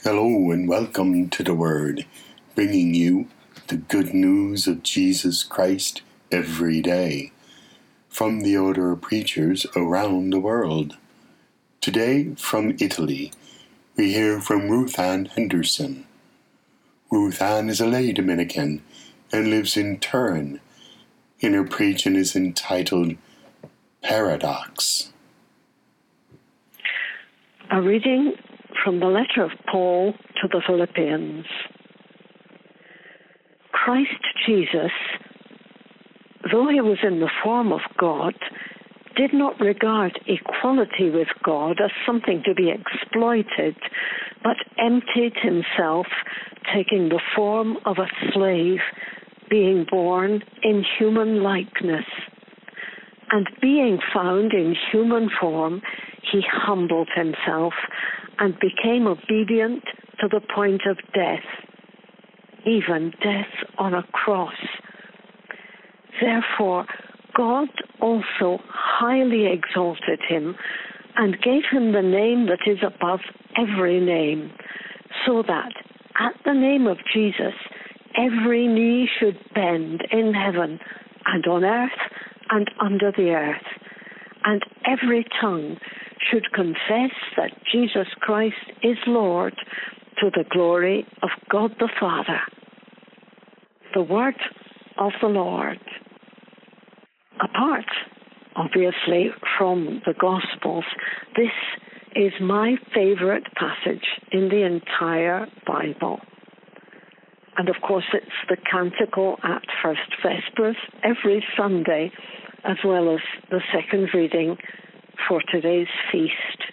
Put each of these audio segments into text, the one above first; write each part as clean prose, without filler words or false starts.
Hello and welcome to The Word, bringing you the good news of Jesus Christ every day from the older preachers around the world. Today from Italy, we hear from Ruth Ann Henderson. Ruth Ann is a lay Dominican and lives in Turin, and her preaching is entitled Paradox. A reading from the letter of Paul to the Philippians. Christ Jesus, though he was in the form of God, did not regard equality with God as something to be exploited, but emptied himself, taking the form of a slave, being born in human likeness. And being found in human form, he humbled himself and became obedient to the point of death, even death on a cross. Therefore, God also highly exalted him and gave him the name that is above every name, so that at the name of Jesus every knee should bend in heaven and on earth and under the earth, and every tongue should confess that Jesus Christ is Lord, to the glory of God the Father. The word of the Lord. Apart, obviously, from the Gospels, this is my favorite passage in the entire Bible. And of course, it's the canticle at First Vespers every Sunday, as well as the second reading for today's feast.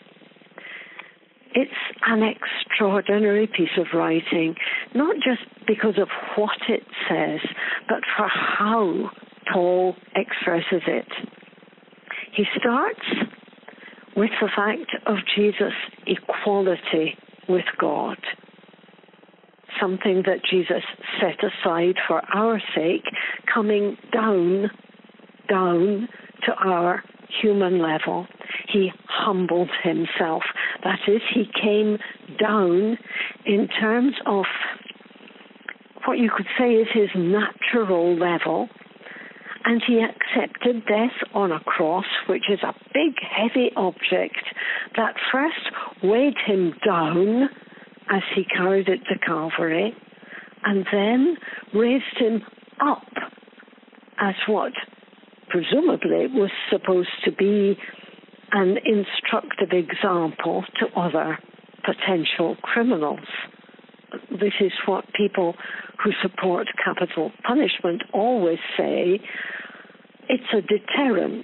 It's an extraordinary piece of writing, not just because of what it says, but for how Paul expresses it. He starts with the fact of Jesus' equality with God, something that Jesus set aside for our sake, coming down to our human level. He humbled himself. That is, he came down in terms of what you could say is his natural level, and he accepted death on a cross, which is a big, heavy object that first weighed him down as he carried it to Calvary, and then raised him up as what presumably was supposed to be an instructive example to other potential criminals. This is what people who support capital punishment always say. It's a deterrent.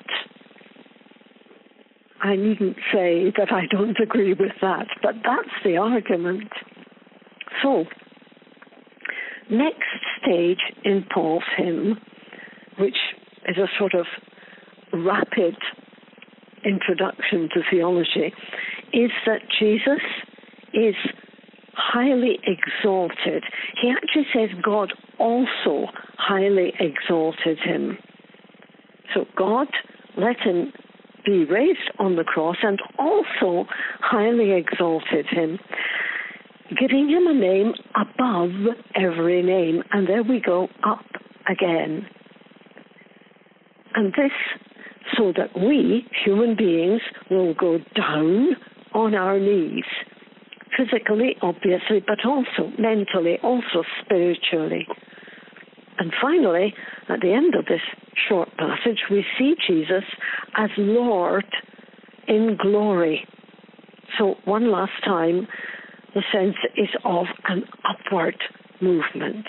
I needn't say that I don't agree with that, but that's the argument. So, next stage in Paul's hymn, which is a sort of rapid introduction to theology, is that Jesus is highly exalted. He actually says God also highly exalted him. So God let him be raised on the cross and also highly exalted him, giving him a name above every name. And there we go, up again. And this so that we, human beings, will go down on our knees, physically, obviously, but also mentally, also spiritually. And finally, at the end of this short passage, we see Jesus as Lord in glory. So one last time, the sense is of an upward movement.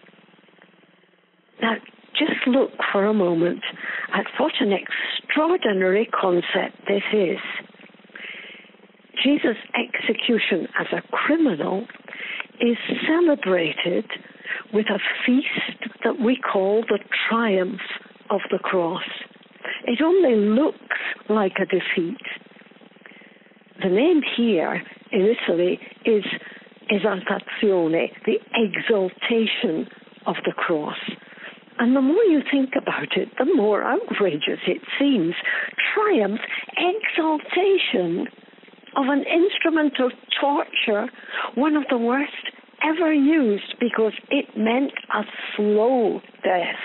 Now, just look for a moment at what an extraordinary concept this is. Jesus' execution as a criminal is celebrated with a feast that we call the triumph of the cross. It only looks like a defeat. The name here in Italy is esaltazione, the exaltation of the cross. And the more you think about it, the more outrageous it seems. Triumph, exaltation of an instrument of torture, one of the worst ever used, because it meant a slow death.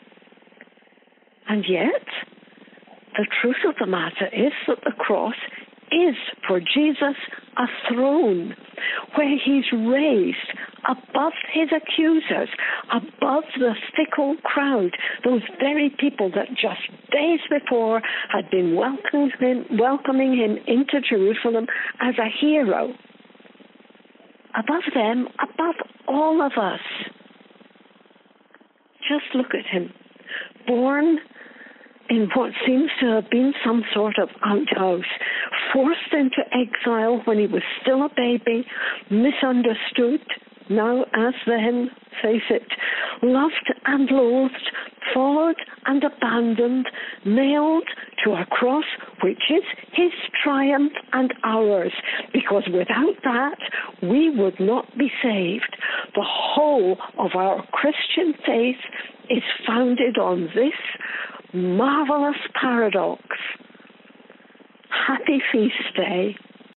And yet, the truth of the matter is that the cross is, for Jesus, a throne where he's raised above his accusers, above the fickle crowd, those very people that just days before had been welcoming him into Jerusalem as a hero. Above them, above all of us. Just look at him, born in what seems to have been some sort of outhouse, forced into exile when he was still a baby, misunderstood, now as then, face it, loved and loathed, followed and abandoned, nailed to a cross which is his triumph and ours, because without that we would not be saved. The whole of our Christian faith is founded on this marvelous paradox. Happy feast day.